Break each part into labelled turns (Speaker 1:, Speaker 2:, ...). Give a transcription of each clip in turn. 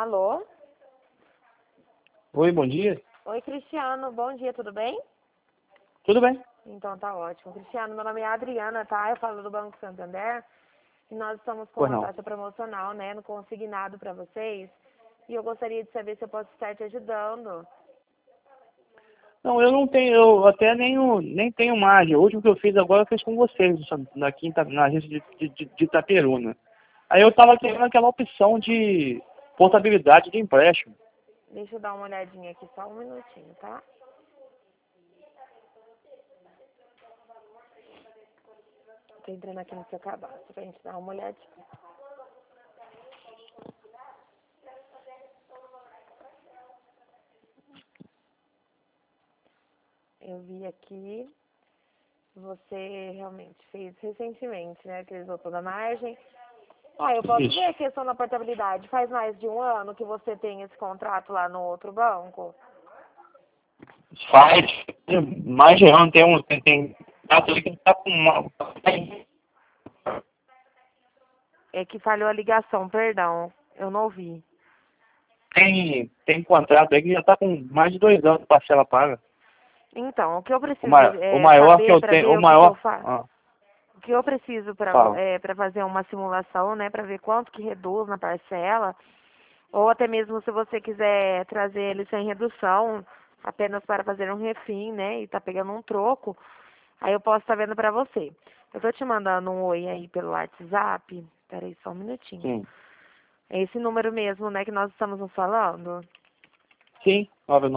Speaker 1: Alô?
Speaker 2: Oi, bom dia.
Speaker 1: Oi, Cristiano. Bom dia, tudo bem?
Speaker 2: Tudo bem?
Speaker 1: Então tá ótimo. Cristiano, meu nome é Adriana, tá? Eu falo do Banco Santander e nós estamos com
Speaker 2: Pois
Speaker 1: uma
Speaker 2: não.
Speaker 1: taxa promocional, né, no consignado para vocês. E eu gostaria de saber se eu posso estar te ajudando.
Speaker 2: Não, eu não tenho, eu até nem tenho margem. O último que eu fiz agora eu fiz com vocês, aqui na agência de Itaperuna. Aí eu estava querendo aquela opção de portabilidade de empréstimo.
Speaker 1: Deixa eu dar uma olhadinha aqui, só um minutinho, tá? Tô entrando aqui no seu cadastro pra gente dar uma olhadinha. Eu vi aqui, você realmente fez recentemente, né, que eles voltou da margem. Ah, eu posso ver
Speaker 2: Isso.
Speaker 1: a questão da portabilidade. Faz mais de um ano que você tem esse contrato lá no outro banco?
Speaker 2: Faz mais de ano, tem dado ali que tá com uma.
Speaker 1: É que falhou a ligação, perdão. Eu não ouvi.
Speaker 2: Tem contrato aí que já está com mais de 2 anos de parcela paga.
Speaker 1: Então, o que eu
Speaker 2: O,
Speaker 1: preciso
Speaker 2: ma, o maior que
Speaker 1: saber
Speaker 2: eu
Speaker 1: para
Speaker 2: tenho,
Speaker 1: ver
Speaker 2: o
Speaker 1: o que eu
Speaker 2: maior.
Speaker 1: faço?
Speaker 2: Ah,
Speaker 1: O que eu preciso para
Speaker 2: fala.
Speaker 1: para fazer uma simulação, né, para ver quanto que reduz na parcela, ou até mesmo se você quiser trazer ele sem redução, apenas para fazer um refim, né, e tá pegando um troco, aí eu posso estar vendo para você. Eu tô te mandando um oi aí pelo WhatsApp. Peraí só um minutinho.
Speaker 2: Sim.
Speaker 1: É esse número mesmo, né, que nós estamos nos falando?
Speaker 2: Sim,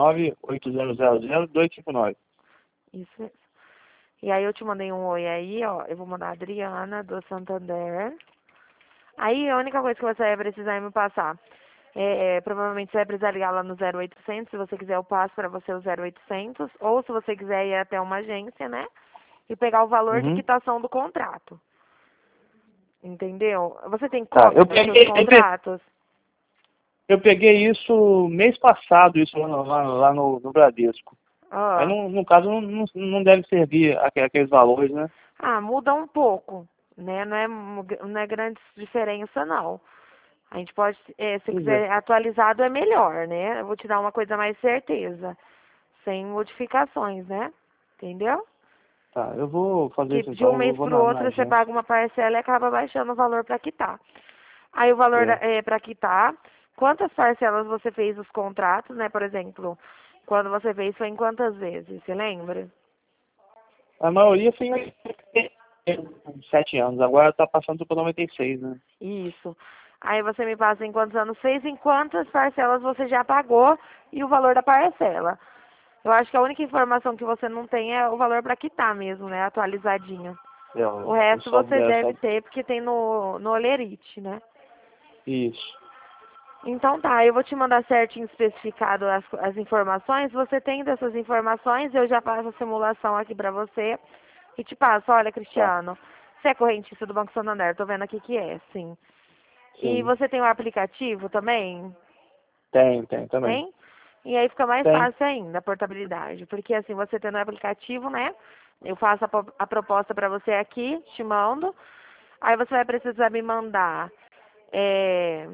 Speaker 2: 998000259.
Speaker 1: Isso mesmo. E aí eu te mandei um oi aí, ó. Eu vou mandar a Adriana, do Santander. Aí a única coisa que você vai precisar é me passar. Provavelmente você vai precisar ligar lá no 0800, se você quiser eu passo para você o 0800. Ou se você quiser ir até uma agência, né? E pegar o valor de
Speaker 2: Uhum.
Speaker 1: quitação do contrato. Entendeu? Você tem
Speaker 2: Tá,
Speaker 1: cópia dos seus contratos?
Speaker 2: eu peguei isso mês passado, isso lá no Bradesco. Aí
Speaker 1: Ó.
Speaker 2: no caso não deve servir aqueles valores, né?
Speaker 1: Ah, muda um pouco, né? Não é grande diferença, não. A gente pode, se
Speaker 2: Pois é.
Speaker 1: quiser atualizado é melhor, né? Eu vou te dar uma coisa mais certeza, sem modificações, né? Entendeu?
Speaker 2: Tá, eu vou fazer
Speaker 1: Que
Speaker 2: isso
Speaker 1: de um
Speaker 2: então, eu
Speaker 1: mês
Speaker 2: vou
Speaker 1: para o
Speaker 2: na
Speaker 1: outro você
Speaker 2: agência.
Speaker 1: paga uma parcela e acaba baixando o valor para quitar. Aí o valor
Speaker 2: É.
Speaker 1: para quitar, quantas parcelas você fez os contratos, né? Por exemplo, quando você fez foi em quantas vezes, você lembra?
Speaker 2: A maioria foi em 7 anos, agora tá passando por 96, né?
Speaker 1: Isso. Aí você me passa em quantos anos fez, em quantas parcelas você já pagou e o valor da parcela. Eu acho que a única informação que você não tem é o valor para quitar mesmo, né? Atualizadinho.
Speaker 2: É,
Speaker 1: O
Speaker 2: o
Speaker 1: resto
Speaker 2: saldo
Speaker 1: você
Speaker 2: dela
Speaker 1: deve
Speaker 2: só.
Speaker 1: ter porque tem no Olerite, né?
Speaker 2: Isso.
Speaker 1: Então tá, eu vou te mandar certinho especificado as informações. Você tem dessas informações, eu já faço a simulação aqui pra você e te passo. Olha,
Speaker 2: Tá.
Speaker 1: Cristiano, você é correntista do Banco Santander, tô vendo aqui que é, sim. E
Speaker 2: Sim.
Speaker 1: você tem o aplicativo também?
Speaker 2: Tem também.
Speaker 1: Tem? E aí fica mais
Speaker 2: Tem.
Speaker 1: fácil ainda a portabilidade, porque assim, você tendo o aplicativo, né? Eu faço a proposta pra você aqui, te mando. Aí você vai precisar me mandar é,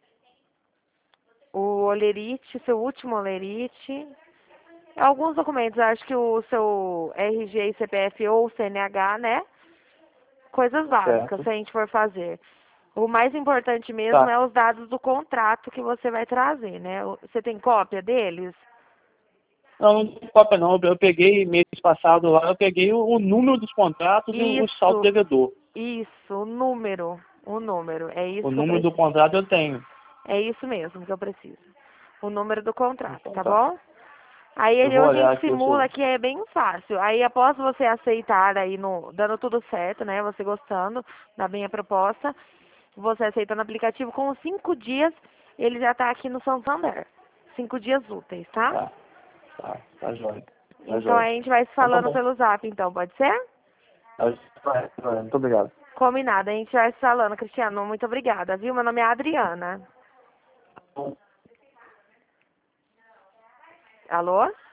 Speaker 1: o olerite, seu último olerite, alguns documentos, acho que o seu RG e CPF ou CNH, né? Coisas básicas,
Speaker 2: Certo.
Speaker 1: se a gente for fazer. O mais importante mesmo
Speaker 2: Tá.
Speaker 1: é os dados do contrato que você vai trazer, né? Você tem cópia deles?
Speaker 2: Não tem cópia não. Eu peguei mês passado lá, eu peguei o número dos contratos e o saldo
Speaker 1: Isso,
Speaker 2: devedor.
Speaker 1: isso, o número, é isso
Speaker 2: O
Speaker 1: que eu
Speaker 2: número do
Speaker 1: preciso.
Speaker 2: contrato eu tenho.
Speaker 1: É isso mesmo que eu preciso. O número do contrato,
Speaker 2: Então
Speaker 1: tá
Speaker 2: tá.
Speaker 1: bom? Aí
Speaker 2: Eu vou
Speaker 1: a
Speaker 2: olhar
Speaker 1: gente
Speaker 2: aqui o
Speaker 1: simula
Speaker 2: seu.
Speaker 1: que é bem fácil. Aí após você aceitar aí dando tudo certo, né? Você gostando da minha proposta, você aceita no aplicativo, com 5 dias ele já tá aqui no Santander. 5 dias úteis, tá?
Speaker 2: Tá. Tá jóia. Tá
Speaker 1: Então
Speaker 2: jóia.
Speaker 1: aí a gente vai se
Speaker 2: Então tá
Speaker 1: falando
Speaker 2: bom.
Speaker 1: pelo zap, então, pode ser?
Speaker 2: Tá jóia. Muito obrigado.
Speaker 1: Combinado, a gente vai se falando, Cristiano. Muito obrigada, viu? Meu nome é Adriana. Alô?